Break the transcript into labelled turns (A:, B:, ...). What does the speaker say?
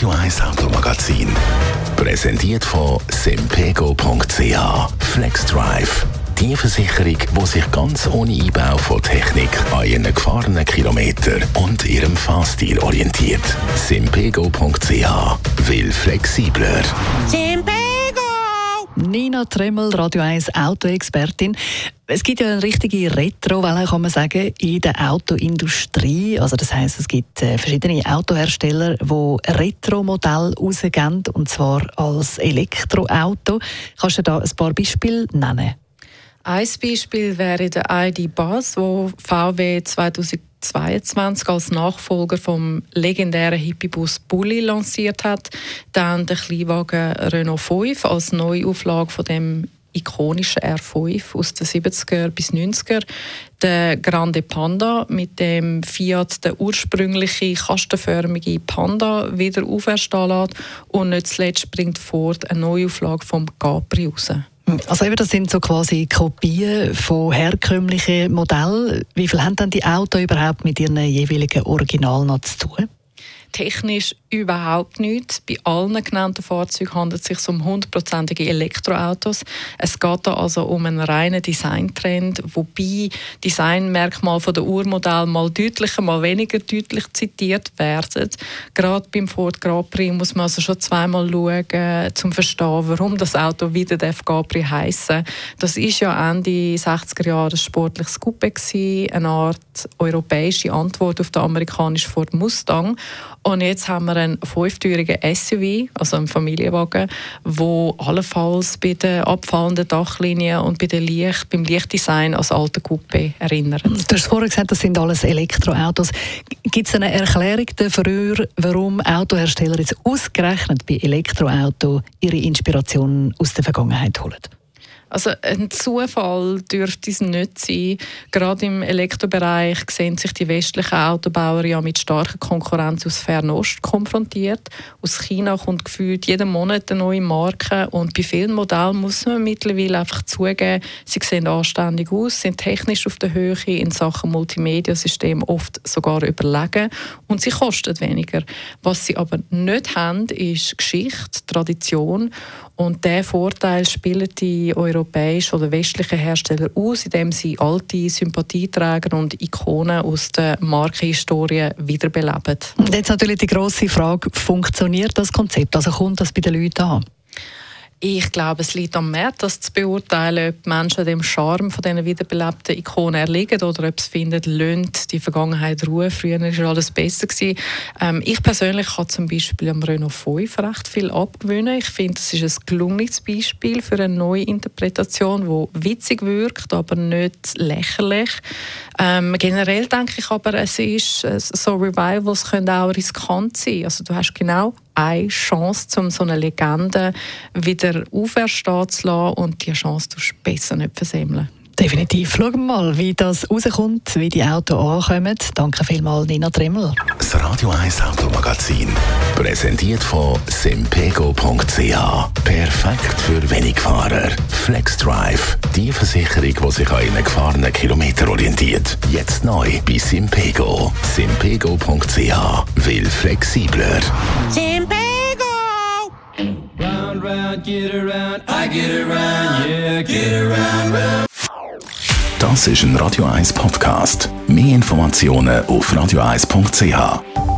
A: Radio 1 Automagazin. Präsentiert von Simpego.ch. FlexDrive. Die Versicherung, die sich ganz ohne Einbau von Technik an ihren gefahrenen Kilometern und ihrem Fahrstil orientiert. Simpego.ch. Will flexibler.
B: Simpego!
C: Nina Tremmel, Radio 1 Autoexpertin. Es gibt ja eine richtige Retro-Welle, kann man sagen, in der Autoindustrie. Also das heisst, es gibt verschiedene Autohersteller, die Retro-Modelle rausgeben, und zwar als Elektroauto. Kannst du da ein paar Beispiele nennen?
B: Ein Beispiel wäre der ID. Buzz, wo VW 2022 als Nachfolger vom legendären Hippie-Bus Bulli lanciert hat. Dann der Kleinwagen Renault 5 als Neuauflage von dem ikonischen R5 aus den 70er bis 90er. Der Grande Panda, mit dem Fiat der ursprüngliche kastenförmige Panda wieder auferstehen lässt. Und nicht zuletzt bringt Ford eine Neuauflage vom Capri raus.
C: Also eben, das sind so quasi Kopien von herkömmlichen Modellen. Wie viel haben denn die Autos überhaupt mit ihren jeweiligen Originalen noch zu tun?
B: Technisch überhaupt nichts. Bei allen genannten Fahrzeugen handelt es sich um 100%ige Elektroautos. Es geht da also um einen reinen Designtrend, wobei Designmerkmale von der Urmodell mal deutlicher, mal weniger deutlich zitiert werden. Gerade beim Ford Capri muss man also schon zweimal schauen, um zu verstehen, warum das Auto wieder Capri heissen. Das ist ja Ende 60er Jahre ein sportliches Coupé gewesen, eine Art europäische Antwort auf den amerikanischen Ford Mustang. Und jetzt haben wir einen fünftürigen SUV, also einen Familienwagen, der allenfalls bei der abfallenden Dachlinie und beim Lichtdesign als alte Coupé erinnert.
C: Du hast vorhin gesagt, das sind alles Elektroautos. Gibt es eine Erklärung dafür, warum Autohersteller jetzt ausgerechnet bei Elektroautos ihre Inspiration aus der Vergangenheit holen?
B: Also ein Zufall dürfte es nicht sein. Gerade im Elektrobereich sehen sich die westlichen Autobauer ja mit starker Konkurrenz aus Fernost konfrontiert. Aus China kommt gefühlt jeden Monat eine neue Marke, und bei vielen Modellen muss man mittlerweile einfach zugeben, sie sehen anständig aus, sind technisch auf der Höhe, in Sachen Multimedia-System oft sogar überlegen, und sie kosten weniger. Was sie aber nicht haben, ist Geschichte, Tradition, und diesen Vorteil spielen die europäischen oder westlichen Hersteller aus, indem sie alte Sympathieträger und Ikonen aus der Markenhistorie wiederbeleben.
C: Und jetzt natürlich die grosse Frage, funktioniert das Konzept? Also kommt das bei den Leuten an?
B: Ich glaube, es liegt am Markt, das zu beurteilen, ob die Menschen dem Charme von diesen wiederbelebten Ikonen erliegen oder ob sie finden, lönt die Vergangenheit Ruhe, früher war alles besser gewesen. Ich persönlich kann zum Beispiel am Renault 5 recht viel abgewinnen. Ich finde, es ist ein gelungenes Beispiel für eine neue Interpretation, die witzig wirkt, aber nicht lächerlich. Generell denke ich aber, es ist so, Revivals können auch riskant sein. Also du hast genau eine Chance, um so eine Legende wieder auferstehen zu lassen, und diese Chance tust du besser nicht versemmeln.
C: Definitiv. Schauen wir mal, wie das rauskommt, wie die Autos ankommen. Danke vielmals, Nina Tremmel.
A: Das Radio 1 Automagazin. Präsentiert von Simpego.ch. Perfekt für Wenigfahrer. FlexDrive. Die Versicherung, die sich an ihren gefahrenen Kilometern orientiert. Jetzt neu bei Simpego. Simpego.ch. Will flexibler.
B: Simpego!
D: Round, round, get around, I get around, yeah, get around, round.
A: Das ist ein Radio 1 Podcast. Mehr Informationen auf radio1.ch.